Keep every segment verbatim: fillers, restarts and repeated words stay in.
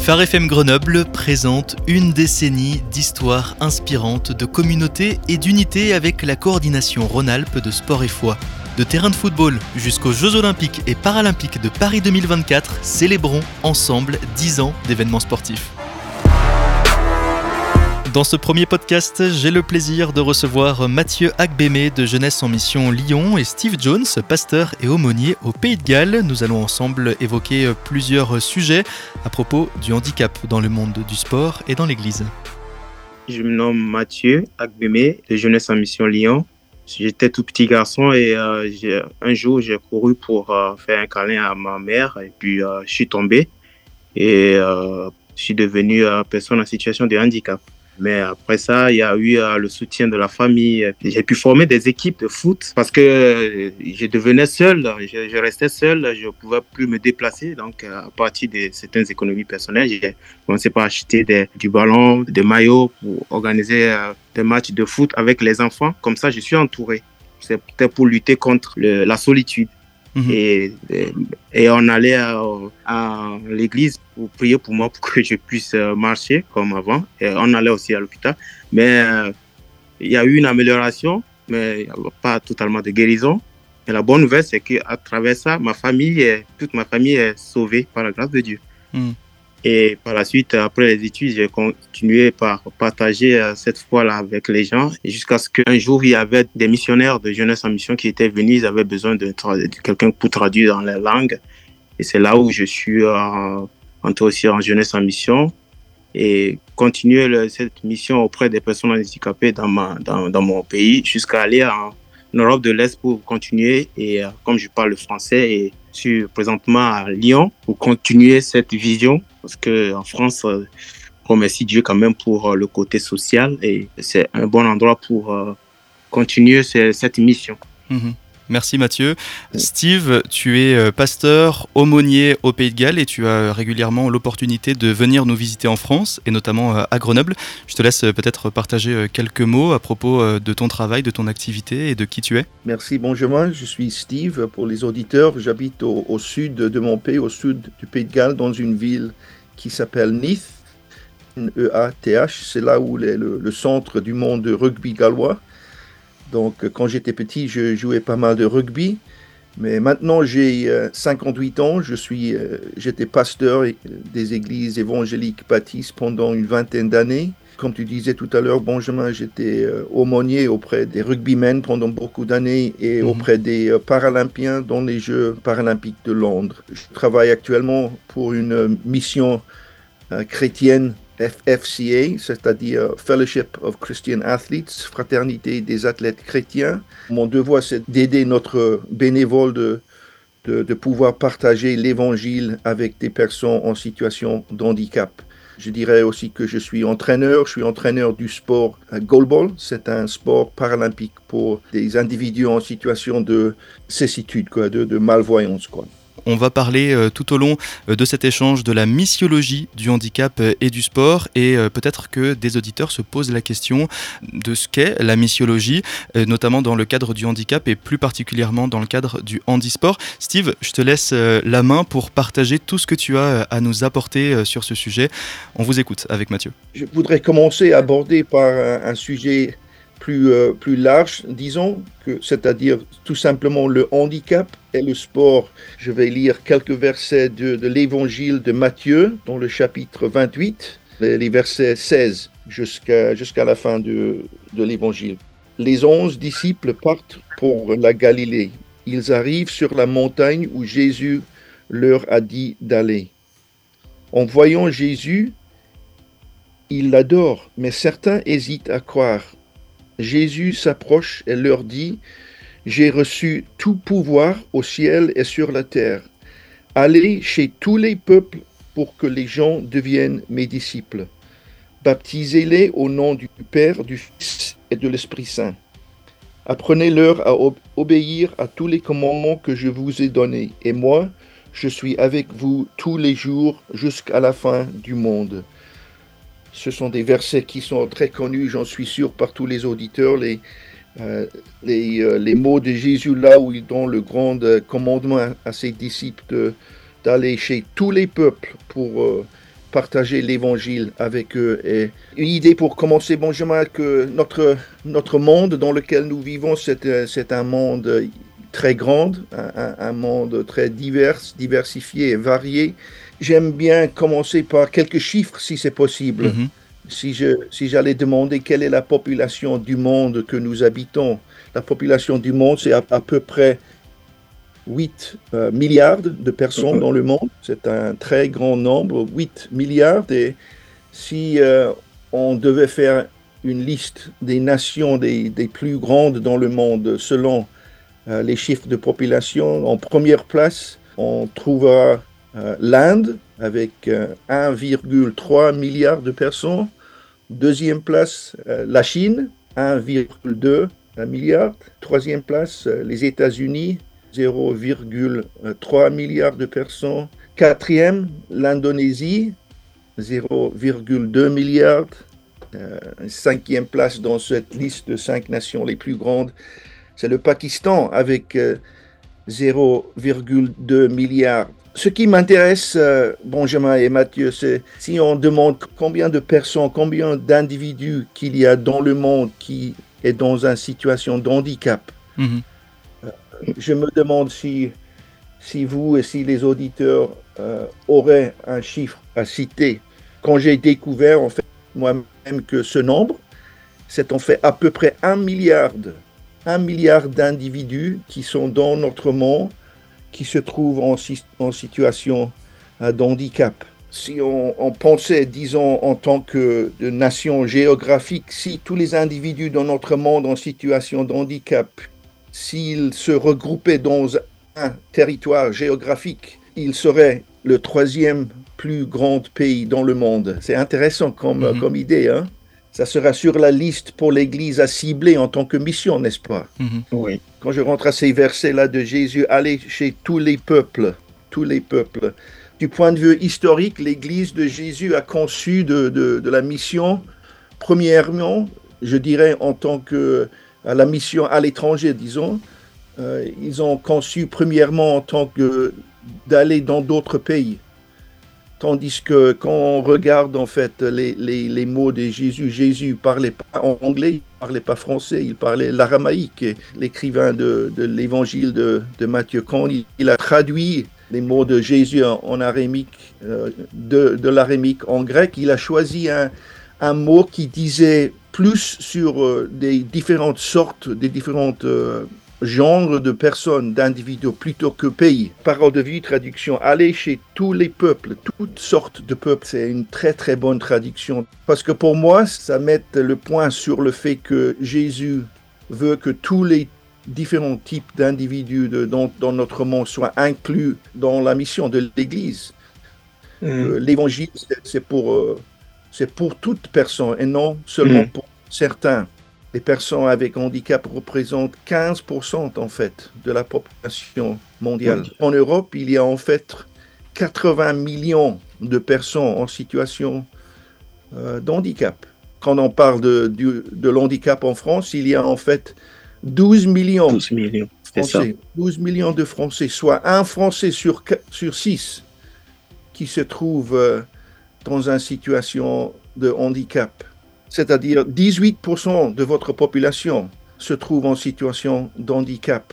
Phare F M Grenoble présente une décennie d'histoires inspirantes, de communauté et d'unité avec la coordination Rhône-Alpes de Sport et Foi. De terrain de football jusqu'aux Jeux Olympiques et Paralympiques de Paris deux mille vingt-quatre, célébrons ensemble dix ans d'événements sportifs. Dans ce premier podcast, j'ai le plaisir de recevoir Mathieu Agbemé de Jeunesse en Mission Lyon et Steve Jones, pasteur et aumônier au Pays de Galles. Nous allons ensemble évoquer plusieurs sujets à propos du handicap dans le monde du sport et dans l'Église. Je me nomme Mathieu Agbemé de Jeunesse en Mission Lyon. J'étais tout petit garçon et euh, j'ai, un jour j'ai couru pour euh, faire un câlin à ma mère et puis euh, je suis tombé et euh, je suis devenu euh, personne en situation de handicap. Mais après ça, il y a eu euh, le soutien de la famille. J'ai pu former des équipes de foot parce que euh, je devenais seul, je, je restais seul, je ne pouvais plus me déplacer. Donc, euh, à partir de certaines économies personnelles, j'ai commencé par acheter des, du ballon, des maillots pour organiser euh, des matchs de foot avec les enfants. Comme ça, je suis entouré. C'était pour lutter contre le, la solitude. Mmh. Et, et, et on allait à, à l'église pour prier pour moi pour que je puisse marcher comme avant. Et on allait aussi à l'hôpital. Mais euh, il y a eu une amélioration, mais pas totalement de guérison. Et la bonne nouvelle, c'est qu'à travers ça, ma famille, est, toute ma famille est sauvée par la grâce de Dieu. Mmh. Et par la suite, après les études, j'ai continué par partager cette foi-là avec les gens. Et jusqu'à ce qu'un jour, il y avait des missionnaires de Jeunesse en Mission qui étaient venus. Ils avaient besoin de, tra- de quelqu'un pour traduire dans les langues. Et c'est là où je suis euh, entré aussi en Jeunesse en Mission et continuer le, cette mission auprès des personnes handicapées dans, ma, dans, dans mon pays jusqu'à aller en Europe de l'Est pour continuer. Et euh, comme je parle le français, et je suis présentement à Lyon pour continuer cette vision. Parce qu'en France, euh, on remercie Dieu quand même pour euh, le côté social et c'est un bon endroit pour euh, continuer ce, cette mission. Mmh. Merci Mathieu. Steve, tu es pasteur, aumônier au Pays de Galles et tu as régulièrement l'opportunité de venir nous visiter en France et notamment à Grenoble. Je te laisse peut-être partager quelques mots à propos de ton travail, de ton activité et de qui tu es. Merci Benjamin, je suis Steve pour les auditeurs. J'habite au, au sud de mon pays, au sud du Pays de Galles, dans une ville qui s'appelle Neath, E A T H. C'est là où est le, le centre du monde de rugby gallois. Donc, quand j'étais petit, je jouais pas mal de rugby. Mais maintenant, j'ai cinquante-huit ans. Je suis, j'étais pasteur des églises évangéliques baptistes pendant une vingtaine d'années. Comme tu disais tout à l'heure, Benjamin, j'étais aumônier auprès des rugbymen pendant beaucoup d'années et mmh. auprès des Paralympiens dans les Jeux paralympiques de Londres. Je travaille actuellement pour une mission chrétienne F F C A, c'est-à-dire Fellowship of Christian Athletes, Fraternité des athlètes chrétiens. Mon devoir, c'est d'aider notre bénévole de, de, de pouvoir partager l'évangile avec des personnes en situation de handicap. Je dirais aussi que je suis entraîneur, je suis entraîneur du sport goalball. C'est un sport paralympique pour des individus en situation de cécitude, quoi, de, de malvoyance, quoi. On va parler euh, tout au long euh, de cet échange de la missiologie du handicap euh, et du sport et euh, peut-être que des auditeurs se posent la question de ce qu'est la missiologie, euh, notamment dans le cadre du handicap et plus particulièrement dans le cadre du handisport. Steve, je te laisse euh, la main pour partager tout ce que tu as euh, à nous apporter euh, sur ce sujet. On vous écoute avec Mathieu. Je voudrais commencer à aborder par un, un sujet plus, euh, plus large, disons, que, c'est-à-dire tout simplement le handicap et le sport. Je vais lire quelques versets de, de l'évangile de Matthieu, dans le chapitre vingt-huit, les, les versets seize jusqu'à, jusqu'à la fin de, de l'évangile. Les onze disciples partent pour la Galilée. Ils arrivent sur la montagne où Jésus leur a dit d'aller. En voyant Jésus, ils l'adorent, mais certains hésitent à croire. Jésus s'approche et leur dit « J'ai reçu tout pouvoir au ciel et sur la terre. Allez chez tous les peuples pour que les gens deviennent mes disciples. Baptisez-les au nom du Père, du Fils et de l'Esprit Saint. Apprenez-leur à ob- obéir à tous les commandements que je vous ai donnés. Et moi, je suis avec vous tous les jours jusqu'à la fin du monde. » Ce sont des versets qui sont très connus, j'en suis sûr, par tous les auditeurs. Les, euh, les, euh, les mots de Jésus là où il donne le grand euh, commandement à, à ses disciples de, d'aller chez tous les peuples pour euh, partager l'évangile avec eux. Et une idée pour commencer, Benjamin, que notre, notre monde dans lequel nous vivons, c'est, c'est un monde très grand, un, un monde très divers, diversifié et varié. J'aime bien commencer par quelques chiffres, si c'est possible. Mm-hmm. Si, je, si j'allais demander quelle est la population du monde que nous habitons, la population du monde, c'est à, à peu près huit euh, milliards de personnes dans le monde. C'est un très grand nombre, huit milliards. Et si euh, on devait faire une liste des nations des, des plus grandes dans le monde selon euh, les chiffres de population, en première place, on trouvera euh, l'Inde avec euh, un virgule trois milliard de personnes. Deuxième place, euh, la Chine, un virgule deux milliard. Troisième place, euh, les États-Unis, zéro virgule trois milliard de personnes. Quatrième, l'Indonésie, zéro virgule deux milliard. Euh, cinquième place dans cette liste de cinq nations les plus grandes, c'est le Pakistan avec euh, zéro virgule deux milliard. Ce qui m'intéresse, euh, Benjamin et Mathieu, c'est si on demande combien de personnes, combien d'individus qu'il y a dans le monde qui est dans une situation de handicap. Mm-hmm. Je me demande si, si vous et si les auditeurs euh, auraient un chiffre à citer. Quand j'ai découvert en fait moi-même que ce nombre, c'est en fait à peu près un milliard, un milliard d'individus qui sont dans notre monde, qui se trouvent en, en situation euh, de handicap. Si on, on pensait, disons, en tant que de nation géographique, si tous les individus dans notre monde en situation de handicap, s'ils se regroupaient dans un territoire géographique, ils seraient le troisième plus grand pays dans le monde. C'est intéressant comme, mm-hmm. comme idée. Hein? Ça sera sur la liste pour l'Église à cibler en tant que mission, n'est-ce pas? Mm-hmm. Oui. Quand je rentre à ces versets-là de Jésus, allez chez tous les peuples, tous les peuples. Du point de vue historique, l'Église de Jésus a conçu de, de, de la mission, premièrement, je dirais en tant que à la mission à l'étranger, disons, euh, ils ont conçu premièrement en tant que d'aller dans d'autres pays. Tandis que quand on regarde en fait les, les, les mots de Jésus, Jésus parlait pas en anglais, il parlait pas français, il parlait l'aramaïque. Et l'écrivain de, de l'évangile de, de Matthieu, quand il, il a traduit les mots de Jésus en, en araméique, euh, de, de l'araméique en grec, il a choisi un, un mot qui disait plus sur euh, des différentes sortes, des différentes euh, genres de personnes, d'individus, plutôt que pays. Parole de vie, traduction, aller chez tous les peuples, toutes sortes de peuples, c'est une très très bonne traduction. Parce que pour moi, ça met le point sur le fait que Jésus veut que tous les différents types d'individus de, dans, dans notre monde soient inclus dans la mission de l'Église. Mmh. Euh, L'évangile, c'est, c'est pour... Euh, c'est pour toute personne et non seulement mmh. pour certains. Les personnes avec handicap représentent quinze pour cent en fait de la population mondiale. Oui. En Europe, il y a en fait quatre-vingts millions de personnes en situation euh, de handicap. Quand on parle de, de, de l'handicap en France, il y a en fait douze millions, douze millions. Français, C'est ça. douze millions de Français, soit un Français sur, sur six qui se trouve euh, dans une situation de handicap. C'est-à-dire dix-huit pour cent de votre population se trouve en situation de handicap.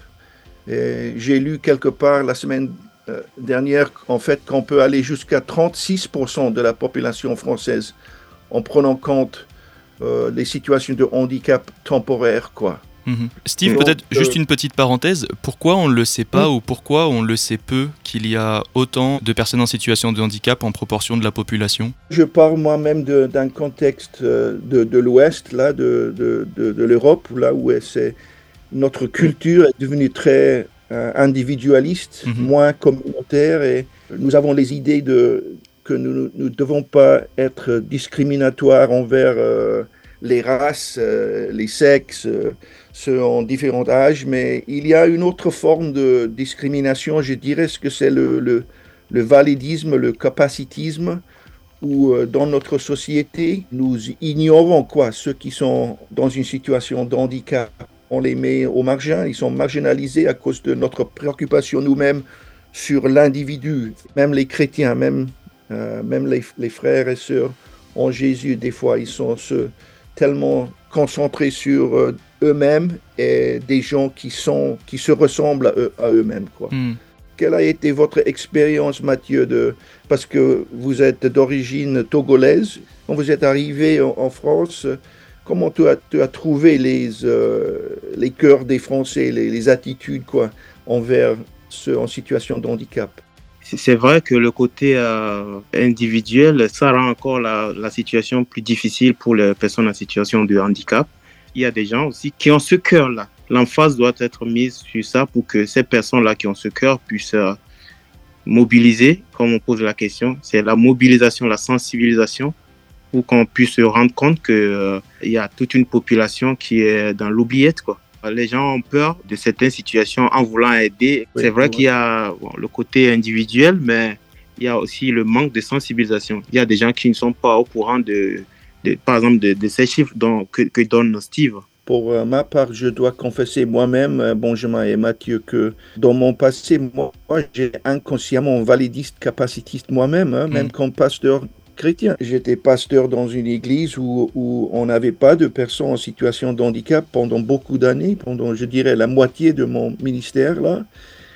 Et j'ai lu quelque part la semaine euh, dernière en fait qu'on peut aller jusqu'à trente-six pour cent de la population française en prenant compte euh, des situations de handicap temporaire, quoi. Mmh. Steve, donc, peut-être euh... juste une petite parenthèse, pourquoi on ne le sait pas mmh. ou pourquoi on le sait peu qu'il y a autant de personnes en situation de handicap en proportion de la population? Je parle moi-même de, d'un contexte de, de l'Ouest, là, de, de, de, de l'Europe, là où c'est, notre culture est devenue très euh, individualiste, mmh. moins communautaire, et nous avons les idées de, que nous ne devons pas être discriminatoires envers euh, les races, euh, les sexes, euh, ceux en différents âges, mais il y a une autre forme de discrimination, je dirais que c'est le, le, le validisme, le capacitisme, où euh, dans notre société, nous ignorons quoi, ceux qui sont dans une situation de handicap. On les met au margin, ils sont marginalisés à cause de notre préoccupation nous-mêmes sur l'individu. Même les chrétiens, même Euh, même les, les frères et sœurs en Jésus, des fois, ils sont se, tellement concentrés sur euh, eux-mêmes et des gens qui, sont, qui se ressemblent à, eux, à eux-mêmes, quoi. Mm. Quelle a été votre expérience, Mathieu, de, parce que vous êtes d'origine togolaise, quand vous êtes arrivé en, en France, comment tu as, tu as trouvé les, euh, les cœurs des Français, les, les attitudes quoi, envers ceux en situation de handicap? C'est vrai que le côté euh, individuel, ça rend encore la, la situation plus difficile pour les personnes en situation de handicap. Il y a des gens aussi qui ont ce cœur-là. L'emphase doit être mise sur ça pour que ces personnes-là qui ont ce cœur puissent euh, mobiliser, comme on pose la question. C'est la mobilisation, la sensibilisation, pour qu'on puisse se rendre compte qu'il euh, y a toute une population qui est dans l'oubliette, quoi. Les gens ont peur de certaines situations en voulant aider. Oui, c'est vrai oui. qu'il y a bon, le côté individuel, mais il y a aussi le manque de sensibilisation. Il y a des gens qui ne sont pas au courant, de, de, par exemple, de, de ces chiffres dont, que, que donne Steve. Pour euh, ma part, je dois confesser moi-même, euh, Benjamin et Mathieu, que dans mon passé, moi, j'ai inconsciemment validiste, capacitiste moi-même, hein, mmh. même comme pasteur chrétien. J'étais pasteur dans une église où, où on n'avait pas de personnes en situation de handicap pendant beaucoup d'années, pendant, je dirais, la moitié de mon ministère, là.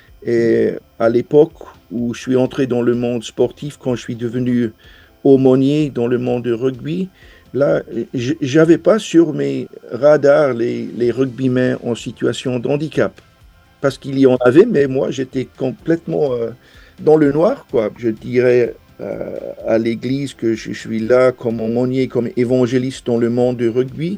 Et à l'époque où je suis entré dans le monde sportif, quand je suis devenu aumônier dans le monde du rugby, là, j'avais pas sur mes radars les, les rugbymen en situation de handicap. Parce qu'il y en avait, mais moi, j'étais complètement euh, dans le noir, quoi. Je dirais euh, à l'église que je suis là comme aumônier, comme évangéliste dans le monde du rugby.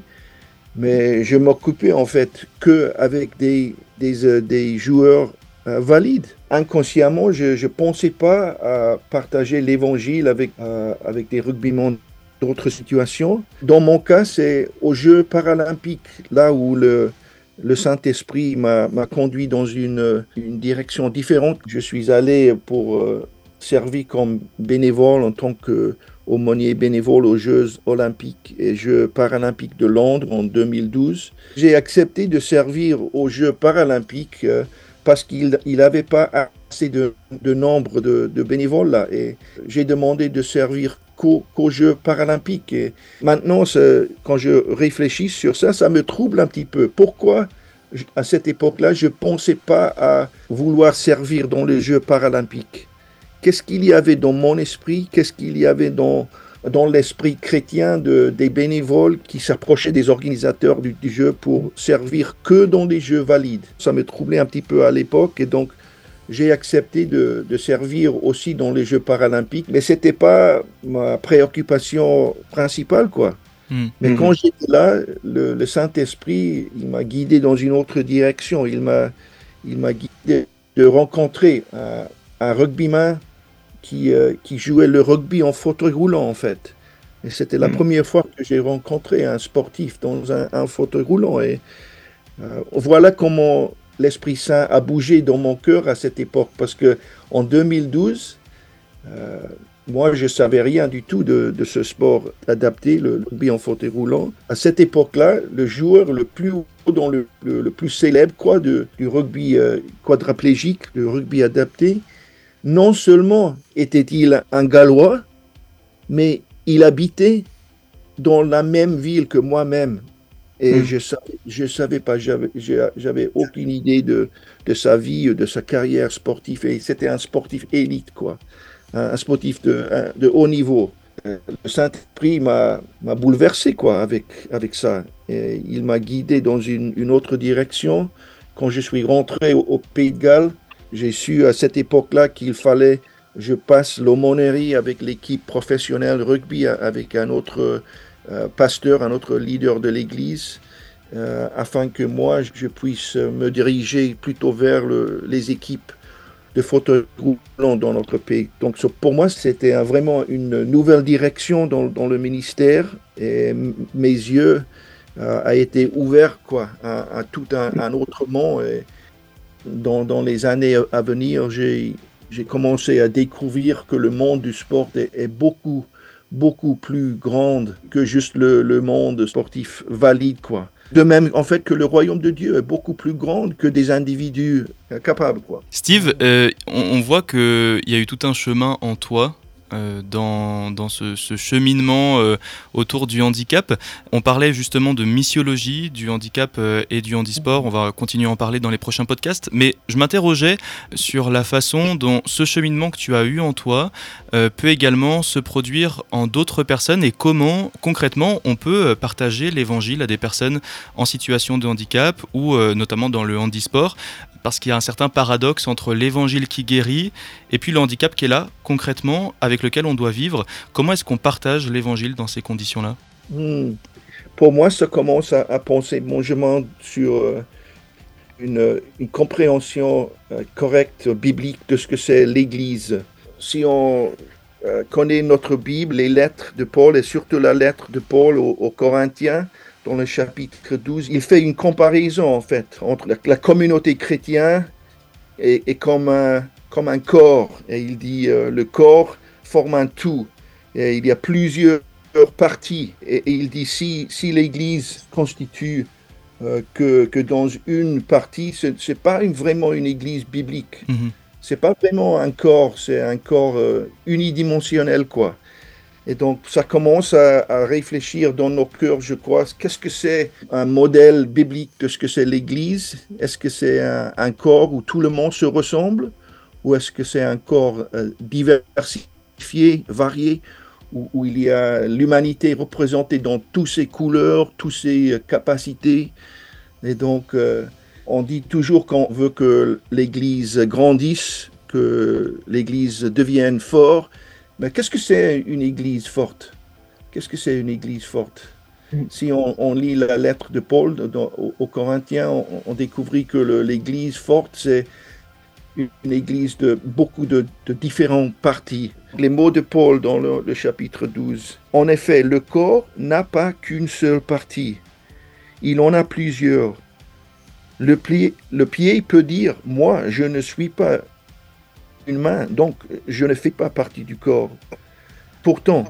Mais je m'occupais, en fait, qu'avec des, des, euh, des joueurs euh, valides. Inconsciemment, je ne pensais pas à partager l'évangile avec, euh, avec des rugbymen d'autres situations. Dans mon cas, c'est aux Jeux paralympiques, là où le, le Saint-Esprit m'a, m'a conduit dans une, une direction différente. Je suis allé pour euh, servir comme bénévole en tant qu'aumônier bénévole aux Jeux olympiques et Jeux paralympiques de Londres en deux mille douze. J'ai accepté de servir aux Jeux paralympiques euh, parce qu'il n'avait pas assez de, de nombre de, de bénévoles là. Et j'ai demandé de servir qu'aux, qu'aux Jeux paralympiques. Et maintenant, quand je réfléchis sur ça, ça me trouble un petit peu. Pourquoi, à cette époque-là, je ne pensais pas à vouloir servir dans les Jeux paralympiques? Qu'est-ce qu'il y avait dans mon esprit? Qu'est-ce qu'il y avait dans, dans l'esprit chrétien de, des bénévoles qui s'approchaient des organisateurs du, du jeu pour servir que dans les Jeux valides? Ça me troublait un petit peu à l'époque et donc j'ai accepté de, de servir aussi dans les Jeux paralympiques, mais ce n'était pas ma préoccupation principale, quoi. Mmh. Mais mmh. quand j'étais là, le, le Saint-Esprit, il m'a guidé dans une autre direction. Il m'a, il m'a guidé de rencontrer un, un rugbyman qui, euh, qui jouait le rugby en fauteuil roulant, en fait. Et c'était la mmh. première fois que j'ai rencontré un sportif dans un, un fauteuil roulant. Et euh, voilà comment l'Esprit Saint a bougé dans mon cœur à cette époque, parce qu'en deux mille douze, euh, moi, je ne savais rien du tout de, de ce sport adapté, le rugby en fauteuil roulant. À cette époque-là, le joueur le plus haut, dans le, le, le plus célèbre quoi, de, du rugby euh, quadraplégique, le rugby adapté, non seulement était-il un Gallois, mais il habitait dans la même ville que moi-même. Et mmh. je savais, je savais pas, j'avais, j'avais aucune idée de, de sa vie, de sa carrière sportive. Et c'était un sportif élite, quoi. Un sportif de, de haut niveau. Le Saint-Esprit m'a, m'a bouleversé, quoi, avec, avec ça. Et il m'a guidé dans une, une autre direction. Quand je suis rentré au, au Pays de Galles, j'ai su à cette époque-là qu'il fallait que je passe l'aumônerie avec l'équipe professionnelle rugby, avec un autre Euh, pasteur, un autre leader de l'Église, euh, afin que moi, je puisse me diriger plutôt vers le, les équipes de fauteuil roulant dans notre pays. Donc pour moi, c'était un, vraiment une nouvelle direction dans, dans le ministère et m- mes yeux euh, a été ouverts quoi, à, à tout un, un autre monde. Et dans, dans les années à venir, j'ai, j'ai commencé à découvrir que le monde du sport est, est beaucoup beaucoup plus grande que juste le, le monde sportif valide, quoi. De même, en fait, que le royaume de Dieu est beaucoup plus grand que des individus capables, quoi. Steve, euh, on, on voit qu'il y a eu tout un chemin en toi, euh, dans, dans ce, ce cheminement euh, autour du handicap. On parlait justement de missiologie, du handicap euh, et du handisport. On va continuer à en parler dans les prochains podcasts. Mais je m'interrogeais sur la façon dont ce cheminement que tu as eu en toi euh, peut également se produire en d'autres personnes et comment concrètement on peut partager l'évangile à des personnes en situation de handicap ou euh, notamment dans le handisport. Parce qu'il y a un certain paradoxe entre l'évangile qui guérit et puis le handicap qui est là, concrètement, avec lequel on doit vivre. Comment est-ce qu'on partage l'évangile dans ces conditions-là ? hmm. Pour moi, ça commence à, à penser mangement sur euh, une, une compréhension euh, correcte, biblique de ce que c'est l'Église. Si on euh, connaît notre Bible, les lettres de Paul, et surtout la lettre de Paul aux, aux Corinthiens, dans le chapitre douze, il fait une comparaison en fait entre la, la communauté chrétienne et, et comme, un, comme un corps. Et il dit euh, le corps forme un tout. Et il y a plusieurs parties. Et, et il dit si, si l'Église constitue euh, que, que dans une partie, ce n'est pas une, vraiment une Église biblique. Mm-hmm. Ce n'est pas vraiment un corps, c'est un corps euh, unidimensionnel quoi. Et donc, ça commence à, à réfléchir dans nos cœurs, je crois, qu'est-ce que c'est un modèle biblique de ce que c'est l'Église ? Est-ce que c'est un, un corps où tout le monde se ressemble ? Ou est-ce que c'est un corps euh, diversifié, varié, où, où il y a l'humanité représentée dans toutes ses couleurs, toutes ses capacités ? Et donc, euh, on dit toujours qu'on veut que l'Église grandisse, que l'Église devienne forte. Mais qu'est-ce que c'est une église forte ? Qu'est-ce que c'est une église forte ? Mm. Si on, on lit la lettre de Paul dans, aux, aux Corinthiens, on, on découvrit que le, l'église forte, c'est une, une église de beaucoup de, de différentes parties. Les mots de Paul dans le, le chapitre douze. En effet, le corps n'a pas qu'une seule partie. Il en a plusieurs. Le pied, le pied peut dire « Moi, je ne suis pas une main, donc je ne fais pas partie du corps. » Pourtant,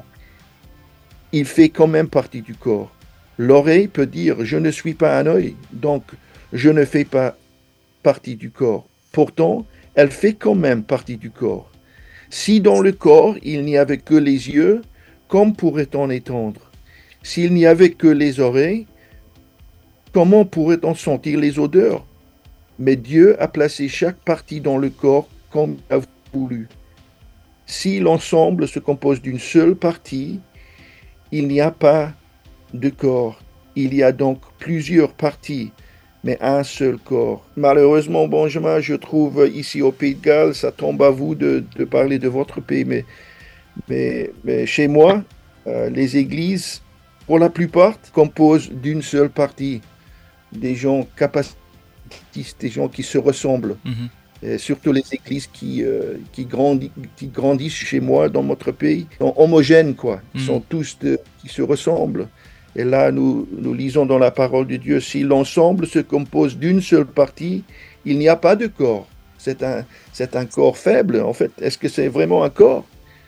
il fait quand même partie du corps. L'oreille peut dire « Je ne suis pas un œil, donc je ne fais pas partie du corps. » Pourtant, elle fait quand même partie du corps. Si dans le corps, il n'y avait que les yeux, comment pourrait-on entendre ? S'il n'y avait que les oreilles, comment pourrait-on sentir les odeurs ? Mais Dieu a placé chaque partie dans le corps comme il a voulu. Si l'ensemble se compose d'une seule partie, il n'y a pas de corps. Il y a donc plusieurs parties, mais un seul corps. Malheureusement, Benjamin, je trouve ici au Pays de Galles, ça tombe à vous de, de parler de votre pays, mais, mais, mais chez moi, euh, les églises, pour la plupart, composent d'une seule partie. Des gens capacitistes, des gens qui se ressemblent. Mm-hmm. Et surtout les églises qui, euh, qui, grandi, qui grandissent chez moi, dans notre pays, sont homogènes, quoi. Ils mm. sont tous de, qui se ressemblent. Et là, nous, nous lisons dans la parole de Dieu, si l'ensemble se compose d'une seule partie, il n'y a pas de corps. C'est un, c'est un corps faible, en fait. Est-ce que c'est vraiment un corps ?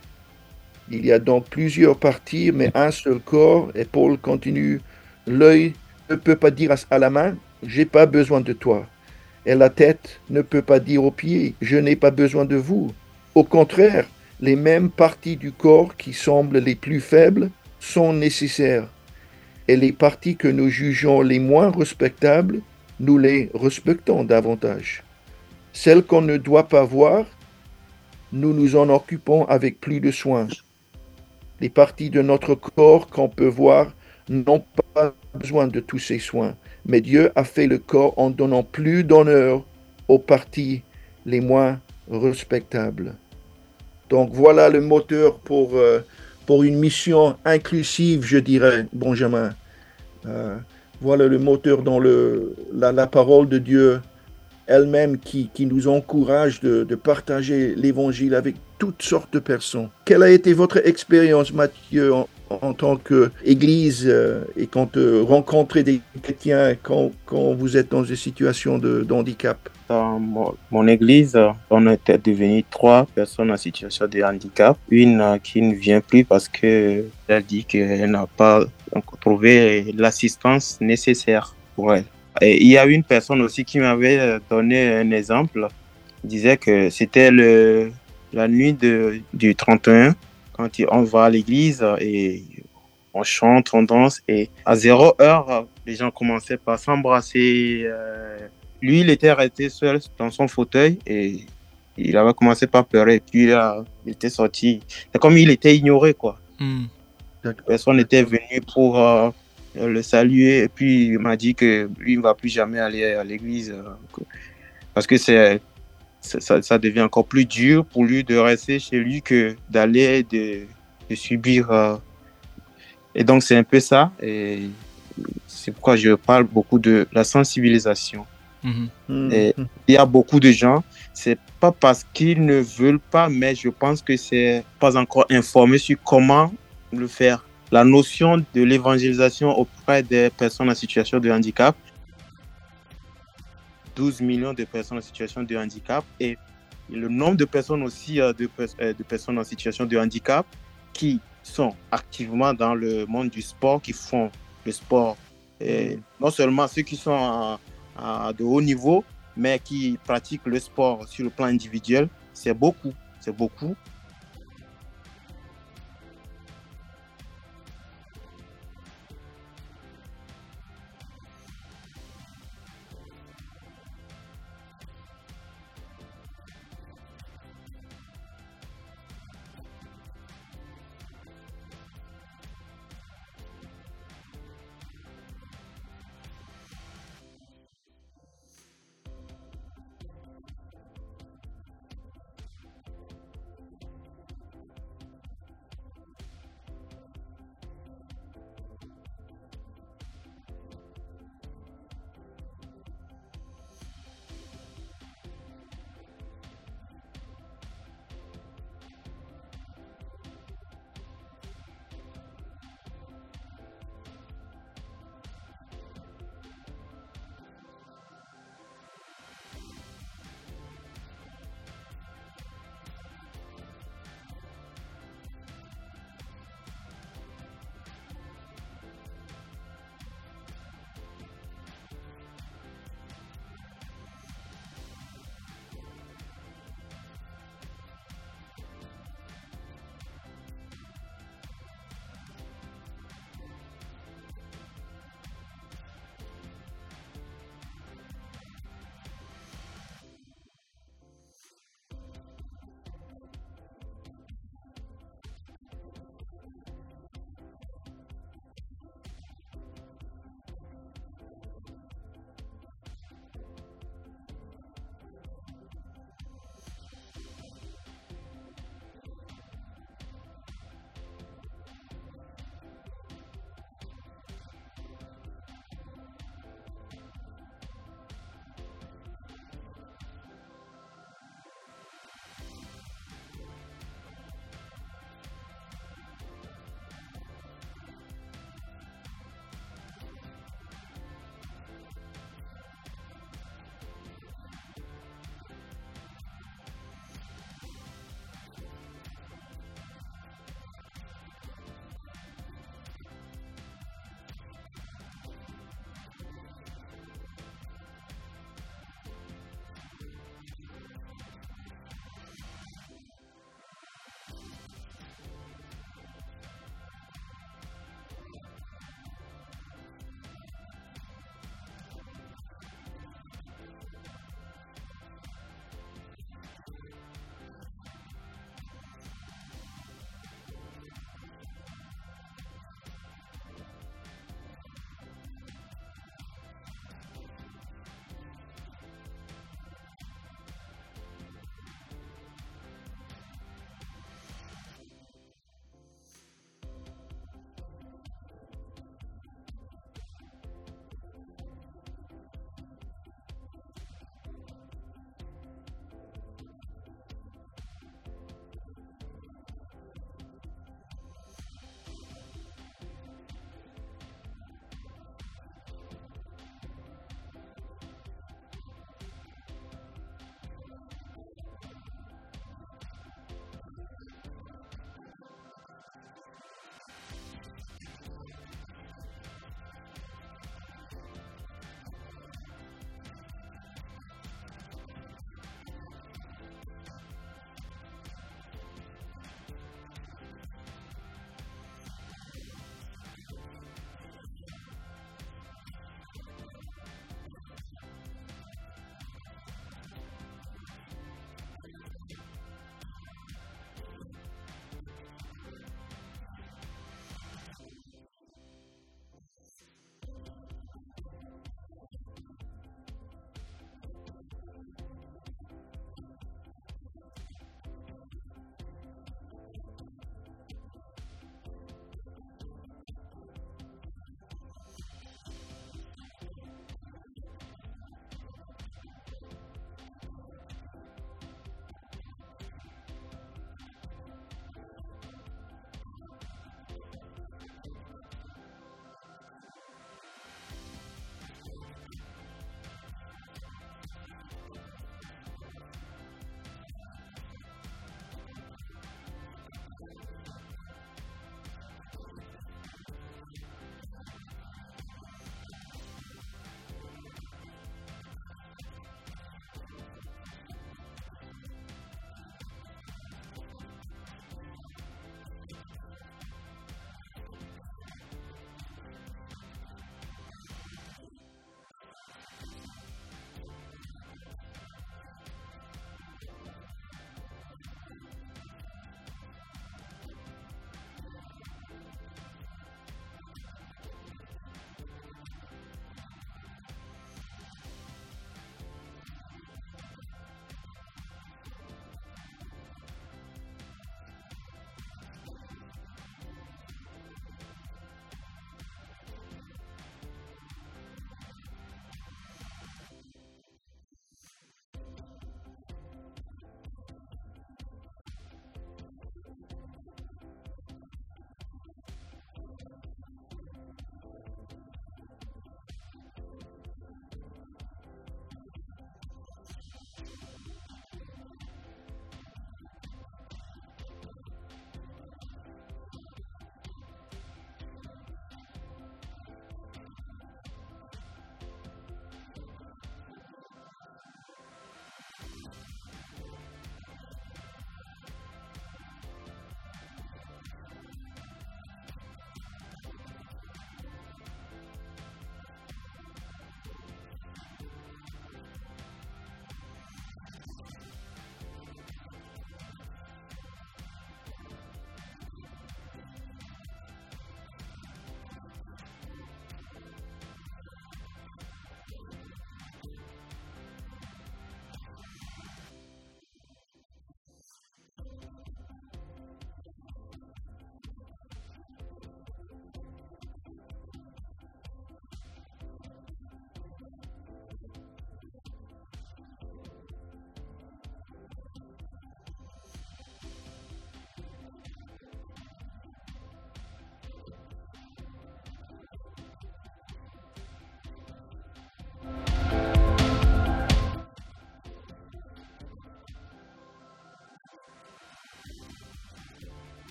Il y a donc plusieurs parties, mais un seul corps. Et Paul continue, l'œil ne peut pas dire à la main, j'ai pas besoin de toi. Et la tête ne peut pas dire aux pieds, je n'ai pas besoin de vous. Au contraire, les mêmes parties du corps qui semblent les plus faibles sont nécessaires. Et les parties que nous jugeons les moins respectables, nous les respectons davantage. Celles qu'on ne doit pas voir, nous nous en occupons avec plus de soin. Les parties de notre corps qu'on peut voir n'ont pas besoin de tous ces soins. Mais Dieu a fait le corps en donnant plus d'honneur aux parties les moins respectables. Donc voilà le moteur pour, euh, pour une mission inclusive, je dirais, Benjamin. Euh, voilà le moteur dans le, la, la parole de Dieu elle-même qui, qui nous encourage de, de partager l'évangile avec toutes sortes de personnes. Quelle a été votre expérience, Mathieu, en, en tant qu'Église euh, et quand euh, rencontrez des chrétiens quand, quand vous êtes dans une situation de, de handicap? Dans mon, mon église, on était devenus trois personnes en situation de handicap. Une euh, qui ne vient plus parce qu'elle dit qu'elle n'a pas trouvé l'assistance nécessaire pour elle. Et il y a une personne aussi qui m'avait donné un exemple. Il disait que c'était le, la nuit de, du trente et un. quand on va à l'église et on chante, on danse, et à zéro heure, les gens commençaient par s'embrasser. Euh, lui, il était resté seul dans son fauteuil et il avait commencé par pleurer. Et puis là, il était sorti. C'est comme il était ignoré, quoi. Mm. Personne n'était venu pour euh, le saluer. Et puis il m'a dit que lui, il ne va plus jamais aller à l'église euh, parce que c'est, c'est, ça, ça devient encore plus dur pour lui de rester chez lui que d'aller de, de subir. Euh, Et donc, c'est un peu ça. Et c'est pourquoi je parle beaucoup de la sensibilisation. Mm-hmm. Et il y a beaucoup de gens, c'est pas parce qu'ils ne veulent pas, mais je pense que c'est pas encore informé sur comment le faire. La notion de l'évangélisation auprès des personnes en situation de handicap, douze millions de personnes en situation de handicap, et le nombre de personnes aussi de, de personnes en situation de handicap qui sont activement dans le monde du sport, qui font le sport. Et non seulement ceux qui sont à, à de haut niveau, mais qui pratiquent le sport sur le plan individuel, c'est beaucoup, c'est beaucoup.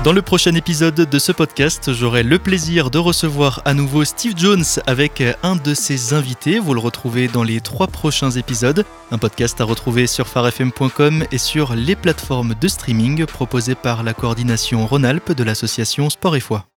Dans le prochain épisode de ce podcast, j'aurai le plaisir de recevoir à nouveau Steve Jones avec un de ses invités. Vous le retrouvez dans les trois prochains épisodes. Un podcast à retrouver sur phare f m point com et sur les plateformes de streaming proposées par la coordination Rhône-Alpes de l'association Sport et Foi.